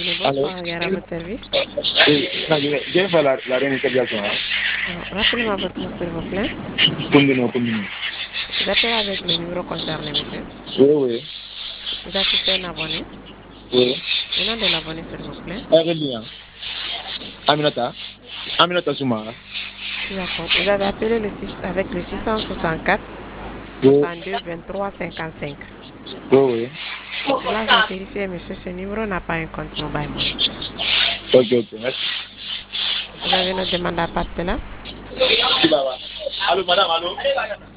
Oui, Allô? bonsoir, Gare à votre service. Oui, non, je vais faire la réinitialisation. Hein. Rappelez-moi votre nom, s'il vous plaît. Combino. J'appelle avec le numéro concerné, monsieur. Oui, oui. Vous assistez à un abonné. Oui. Le nom de l'abonné, s'il vous plaît. Bien. Aminata. Aminata Soumara. D'accord. Vous avez appelé avec le 664 Oui, 62 23 55. oui, oui. Là, j'ai vérifié, monsieur, ce numéro n'a pas un compte mobile money. Ok, ok. Merci. Vous avez une demande à part de cela? Allô, madame, allô?